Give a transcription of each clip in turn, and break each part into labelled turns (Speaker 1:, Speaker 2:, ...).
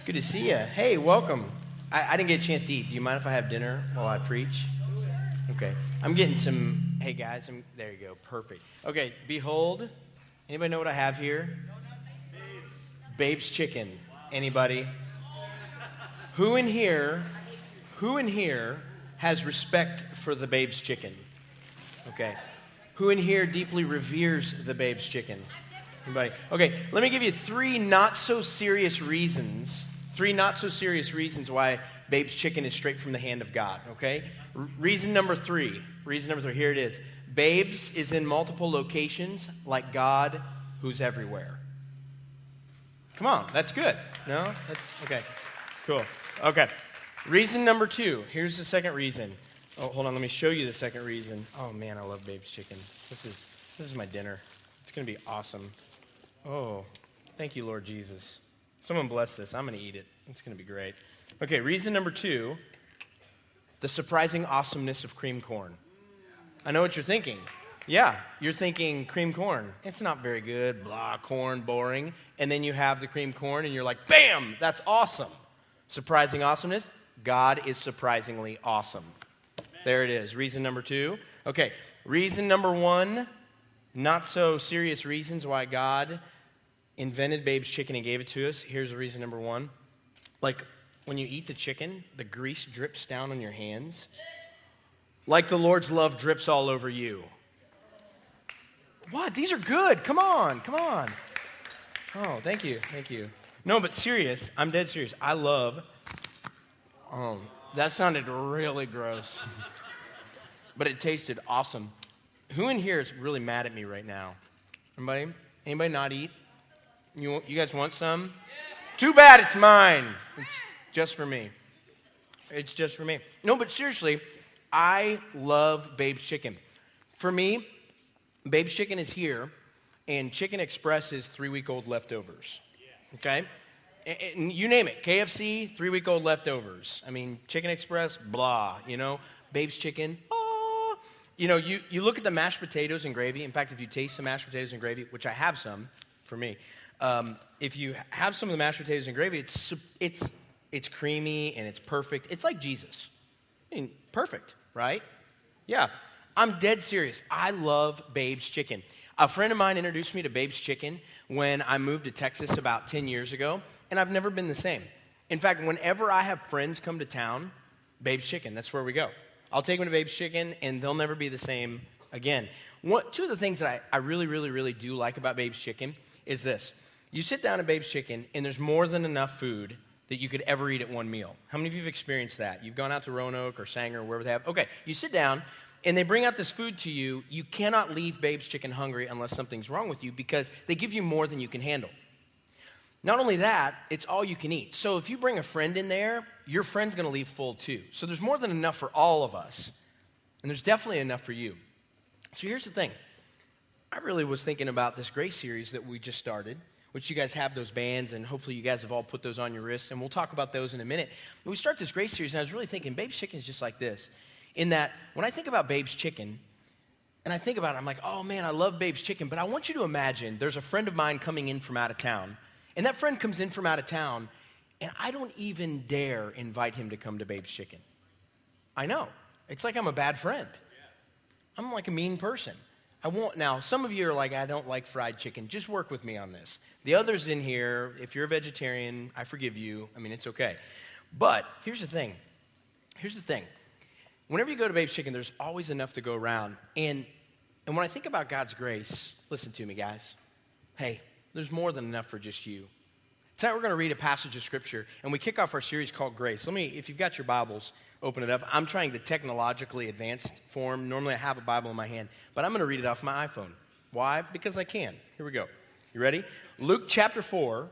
Speaker 1: Good to see you. Hey, welcome. I didn't get a chance to eat. Do you mind if I have dinner while I preach? Okay. I'm getting some, hey guys, there you go, perfect. Okay, behold, anybody know what I have here? Babe's Chicken. Anybody? Who in here has respect for the Babe's Chicken? Okay. Who in here deeply reveres the Babe's Chicken? Anybody? Okay, let me give you three not so serious reasons why Babe's Chicken is straight from the hand of God, okay? Reason number three, here it is. Babe's is in multiple locations like God who's everywhere. Come on, that's good. No? That's, okay, cool. Okay, reason number two, here's the second reason. Oh, hold on, let me show you the second reason. Oh man, I love Babe's Chicken. This is my dinner. It's gonna be awesome. Oh, thank you, Lord Jesus. Someone bless this. I'm going to eat it. It's going to be great. Okay, reason number two, the surprising awesomeness of cream corn. I know what you're thinking. Yeah, you're thinking cream corn. It's not very good. Blah, corn, boring. And then you have the cream corn and you're like, bam, that's awesome. Surprising awesomeness. God is surprisingly awesome. There it is. Reason number two. Okay, reason number one, not so serious reasons why God invented Babe's Chicken and gave it to us. Here's reason number one. Like, when you eat the chicken, the grease drips down on your hands. Like the Lord's love drips all over you. What? These are good. Come on. Oh, thank you. No, but serious. I'm dead serious. I love, that sounded really gross. But it tasted awesome. Who in here is really mad at me right now? Anybody not eat? You guys want some? Too bad it's mine. It's just for me. No, but seriously, I love Babe's Chicken. For me, Babe's Chicken is here, and Chicken Express is 3-week-old leftovers. Okay? And you name it. KFC, 3-week-old leftovers. I mean, Chicken Express, blah, Babe's Chicken, you look at the mashed potatoes and gravy. In fact, if you taste some mashed potatoes and gravy, which I have some for me, if you have some of the mashed potatoes and gravy, it's creamy and it's perfect. It's like Jesus. I mean, perfect, right? Yeah. I'm dead serious. I love Babe's Chicken. A friend of mine introduced me to Babe's Chicken when I moved to Texas about 10 years ago, and I've never been the same. In fact, whenever I have friends come to town, Babe's Chicken, that's where we go. I'll take them to Babe's Chicken, and they'll never be the same again. Two of the things that I really, really, really do like about Babe's Chicken is this. You sit down at Babe's Chicken, and there's more than enough food that you could ever eat at one meal. How many of you have experienced that? You've gone out to Roanoke or Sanger or wherever they have. Okay, you sit down, and they bring out this food to you. You cannot leave Babe's Chicken hungry unless something's wrong with you because they give you more than you can handle. Not only that, it's all you can eat. So if you bring a friend in there, your friend's going to leave full too. So there's more than enough for all of us. And there's definitely enough for you. So here's the thing. I really was thinking about this Grace series that we just started, which you guys have those bands, and hopefully you guys have all put those on your wrists, and we'll talk about those in a minute. But we start this Grace series, and I was really thinking Babe's Chicken is just like this, in that when I think about Babe's Chicken, and I think about it, I'm like, oh man, I love Babe's Chicken, but I want you to imagine there's a friend of mine coming in from out of town, and that friend comes in from out of town, and I don't even dare invite him to come to Babe's Chicken. I know. It's like I'm a bad friend. I'm like a mean person. I won't. Now, some of you are like, I don't like fried chicken. Just work with me on this. The others in here, if you're a vegetarian, I forgive you. I mean, it's okay. But here's the thing. Whenever you go to Babe's Chicken, there's always enough to go around. And when I think about God's grace, listen to me, guys. Hey, there's more than enough for just you. Tonight we're going to read a passage of Scripture, and we kick off our series called Grace. If you've got your Bibles, open it up. I'm trying the technologically advanced form. Normally I have a Bible in my hand, but I'm going to read it off my iPhone. Why? Because I can. Here we go. You ready? Luke chapter 4,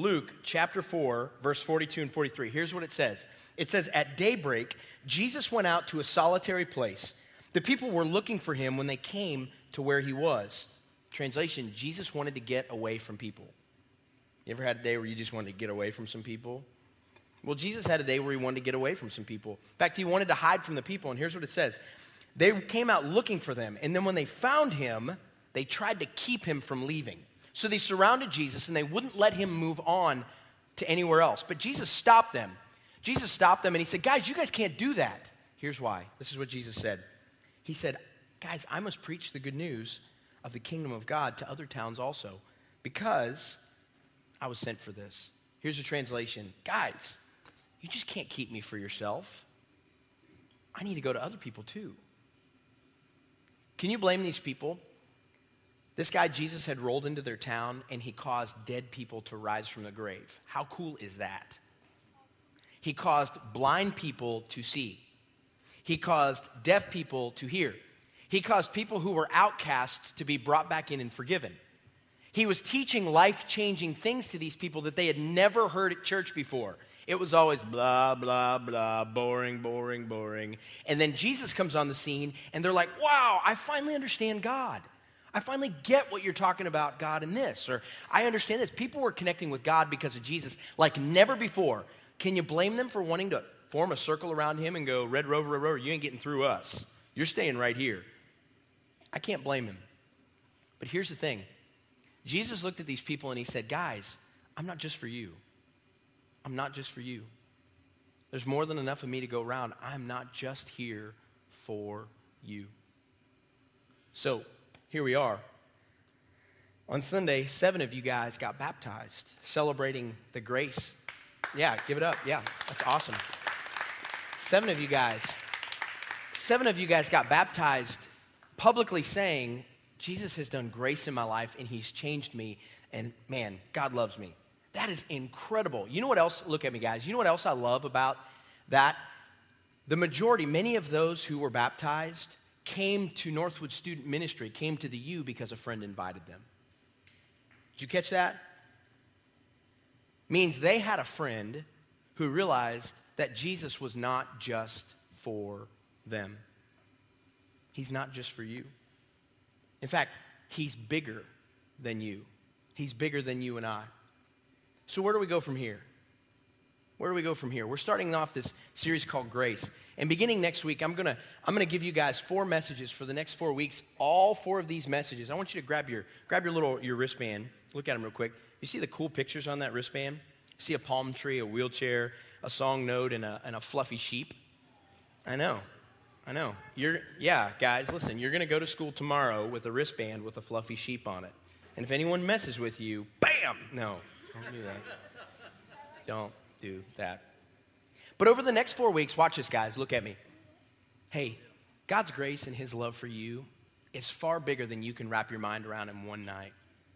Speaker 1: verse 42 and 43. Here's what it says. It says, at daybreak, Jesus went out to a solitary place. The people were looking for him when they came to where he was. Translation, Jesus wanted to get away from people. You ever had a day where you just wanted to get away from some people? Well, Jesus had a day where he wanted to get away from some people. In fact, he wanted to hide from the people, and here's what it says. They came out looking for them, and then when they found him, they tried to keep him from leaving. So they surrounded Jesus, and they wouldn't let him move on to anywhere else. But Jesus stopped them. Jesus stopped them and he said, guys, you guys can't do that. Here's why. This is what Jesus said. He said, guys, I must preach the good news of the kingdom of God to other towns also, because I was sent for this. Here's a translation. Guys, you just can't keep me for yourself. I need to go to other people too. Can you blame these people? This guy, Jesus, had rolled into their town and he caused dead people to rise from the grave. How cool is that? He caused blind people to see. He caused deaf people to hear. He caused people who were outcasts to be brought back in and forgiven. He was teaching life-changing things to these people that they had never heard at church before. It was always blah, blah, blah, boring, boring, boring. And then Jesus comes on the scene and they're like, wow, I finally understand God. I finally get what you're talking about, God, in this. Or I understand this. People were connecting with God because of Jesus like never before. Can you blame them for wanting to form a circle around him and go, Red Rover, you ain't getting through us. You're staying right here. I can't blame him. But here's the thing. Jesus looked at these people and he said, guys, I'm not just for you. I'm not just for you. There's more than enough of me to go around. I'm not just here for you. So here we are. On Sunday, 7 of you guys got baptized, celebrating the grace. Yeah, give it up. Yeah, that's awesome. 7 of you guys got baptized, publicly saying, Jesus has done grace in my life and he's changed me, and man, God loves me. That is incredible. You know what else? Look at me, guys. You know what else I love about that? The majority, many of those who were baptized came to Northwood Student Ministry, came to the U because a friend invited them. Did you catch that? Means they had a friend who realized that Jesus was not just for them. He's not just for you. In fact, he's bigger than you. He's bigger than you and I. So where do we go from here? Where do we go from here? We're starting off this series called Grace. And beginning next week, I'm gonna give you guys 4 messages for the next 4 weeks. All 4 of these messages, I want you to grab your wristband. Look at them real quick. You see the cool pictures on that wristband? You see a palm tree, a wheelchair, a song note, and a fluffy sheep. I know. Guys, listen, you're going to go to school tomorrow with a wristband with a fluffy sheep on it. And if anyone messes with you, bam! No, don't do that. Don't do that. But over the next 4 weeks, watch this, guys. Look at me. Hey, God's grace and his love for you is far bigger than you can wrap your mind around in one night.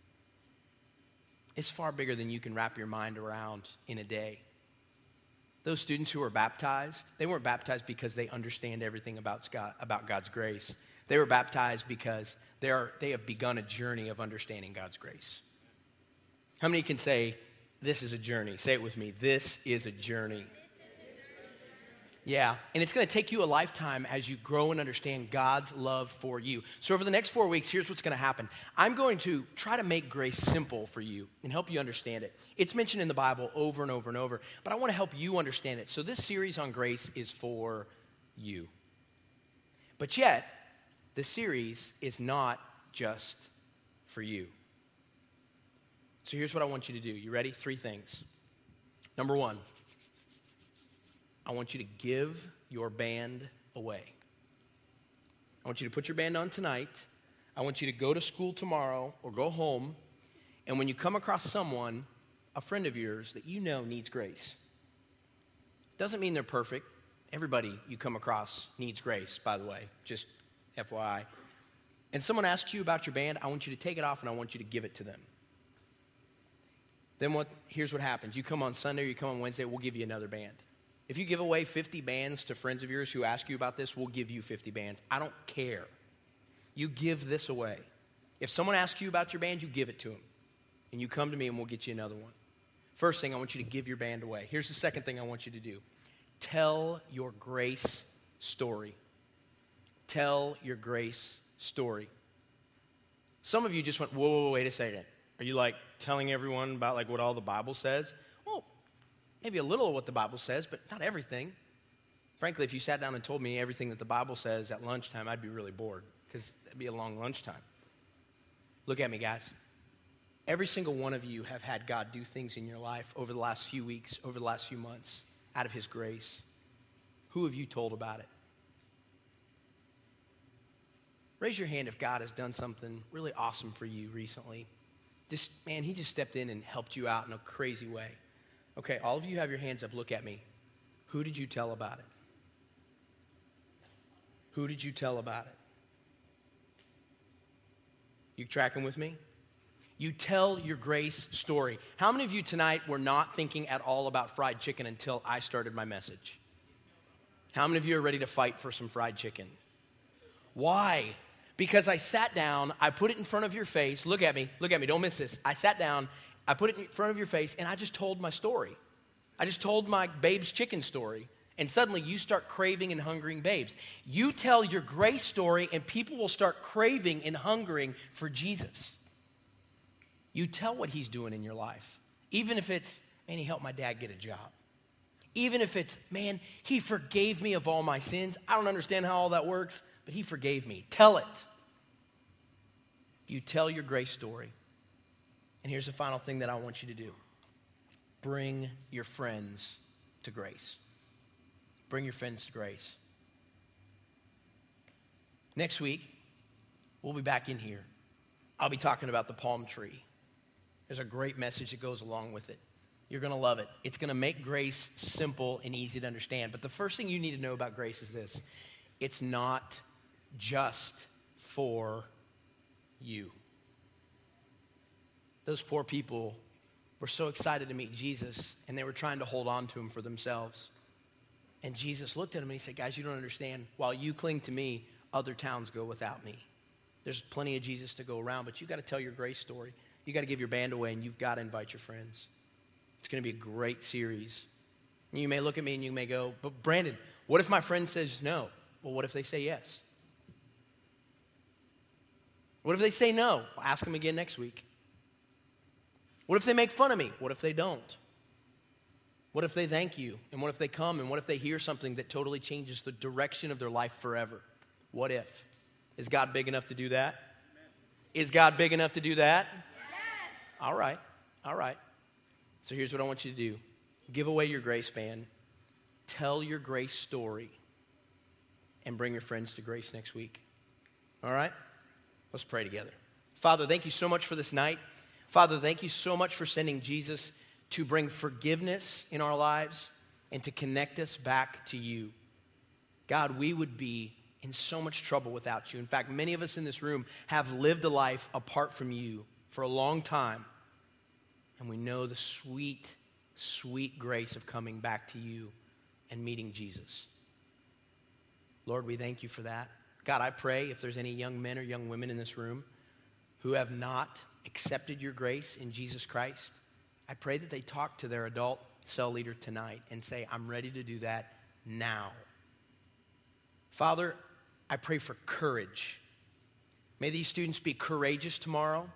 Speaker 1: It's far bigger than you can wrap your mind around in a day. Those students who were baptized, they weren't baptized because they understand everything about God's grace. They were baptized because they have begun a journey of understanding God's grace. How many can say, this is a journey? Say it with me. This is a journey. Yeah, and it's going to take you a lifetime as you grow and understand God's love for you. So over the next 4 weeks, here's what's going to happen. I'm going to try to make grace simple for you and help you understand it. It's mentioned in the Bible over and over and over, but I want to help you understand it. So this series on grace is for you. But yet, this series is not just for you. So here's what I want you to do. You ready? 3 things. Number 1. I want you to give your band away. I want you to put your band on tonight. I want you to go to school tomorrow or go home, and when you come across someone, a friend of yours that you know needs grace. Doesn't mean they're perfect. Everybody you come across needs grace, by the way, just FYI. And someone asks you about your band, I want you to take it off and I want you to give it to them. Then here's what happens. You come on Sunday or you come on Wednesday, we'll give you another band. If you give away 50 bands to friends of yours who ask you about this, we'll give you 50 bands. I don't care. You give this away. If someone asks you about your band, you give it to them. And you come to me and we'll get you another one. First thing, I want you to give your band away. Here's the second thing I want you to do. Tell your grace story. Tell your grace story. Some of you just went, whoa, wait a second. Are you like telling everyone about like what all the Bible says? Well, maybe a little of what the Bible says, but not everything. Frankly, if you sat down and told me everything that the Bible says at lunchtime, I'd be really bored because it'd be a long lunchtime. Look at me, guys. Every single one of you have had God do things in your life over the last few weeks, over the last few months, out of his grace. Who have you told about it? Raise your hand if God has done something really awesome for you recently. He just stepped in and helped you out in a crazy way. Okay, all of you have your hands up. Look at me. Who did you tell about it? Who did you tell about it? You tracking with me? You tell your grace story. How many of you tonight were not thinking at all about fried chicken until I started my message? How many of you are ready to fight for some fried chicken? Why? Because I sat down, I put it in front of your face. Look at me, don't miss this. I sat down, I put it in front of your face, and I just told my story. I just told my Babe's chicken story. And suddenly you start craving and hungering Babes. You tell your grace story, and people will start craving and hungering for Jesus. You tell what he's doing in your life. Even if it's, man, he helped my dad get a job. Even if it's, man, he forgave me of all my sins. I don't understand how all that works, but he forgave me. Tell it. You tell your grace story. And here's the final thing that I want you to do. Bring your friends to grace. Bring your friends to grace. Next week, we'll be back in here. I'll be talking about the palm tree. There's a great message that goes along with it. You're going to love it. It's going to make grace simple and easy to understand. But the first thing you need to know about grace is this. It's not just for you. Those poor people were so excited to meet Jesus, and they were trying to hold on to him for themselves. And Jesus looked at them and he said, guys, you don't understand. While you cling to me, other towns go without me. There's plenty of Jesus to go around, but you got to tell your grace story. You got to give your band away, and you've got to invite your friends. It's going to be a great series. And you may look at me and you may go, but Brandon, what if my friend says no? Well, what if they say yes? What if they say no? Well, ask them again next week. What if they make fun of me? What if they don't? What if they thank you? And what if they come? And what if they hear something that totally changes the direction of their life forever? What if? Is God big enough to do that? Amen. Is God big enough to do that? Yes. All right. So here's what I want you to do. Give away your grace band. Tell your grace story. And bring your friends to grace next week. All right? Let's pray together. Father, thank you so much for this night. Father, thank you so much for sending Jesus to bring forgiveness in our lives and to connect us back to you. God, we would be in so much trouble without you. In fact, many of us in this room have lived a life apart from you for a long time. And we know the sweet, sweet grace of coming back to you and meeting Jesus. Lord, we thank you for that. God, I pray if there's any young men or young women in this room who have not accepted your grace in Jesus Christ, I pray that they talk to their adult cell leader tonight and say, I'm ready to do that now. Father, I pray for courage. May these students be courageous tomorrow.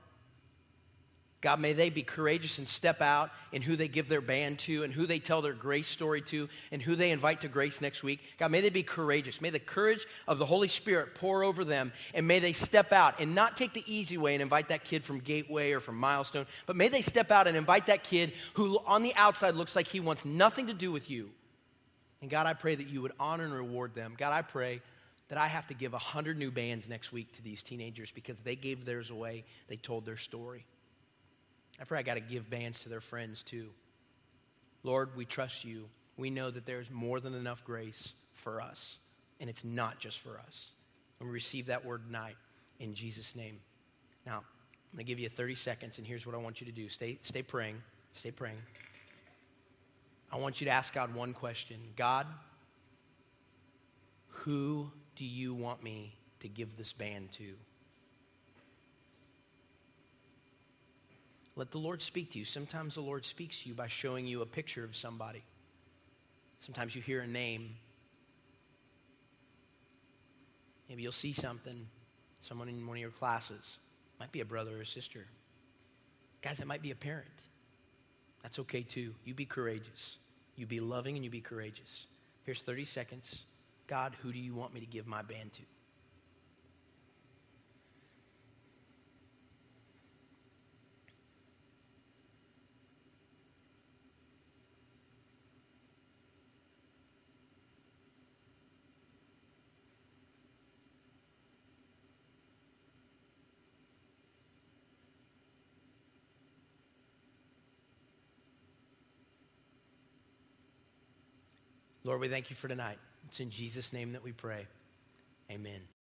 Speaker 1: God, may they be courageous and step out in who they give their band to and who they tell their grace story to and who they invite to grace next week. God, may they be courageous. May the courage of the Holy Spirit pour over them, and may they step out and not take the easy way and invite that kid from Gateway or from Milestone, but may they step out and invite that kid who on the outside looks like he wants nothing to do with you. And God, I pray that you would honor and reward them. God, I pray that I have to give 100 new bands next week to these teenagers because they gave theirs away. They told their story. I pray I got to give bands to their friends too. Lord, we trust you. We know that there's more than enough grace for us, and it's not just for us. And we receive that word tonight in Jesus' name. Now, I'm going to give you 30 seconds, and here's what I want you to do. Stay praying. Stay praying. I want you to ask God one question. God, who do you want me to give this band to? Let the Lord speak to you. Sometimes the Lord speaks to you by showing you a picture of somebody. Sometimes you hear a name. Maybe you'll see something, someone in one of your classes. Might be a brother or a sister. Guys, it might be a parent. That's okay too. You be courageous. You be loving and you be courageous. Here's 30 seconds. God, who do you want me to give my band to? Lord, we thank you for tonight. It's in Jesus' name that we pray. Amen.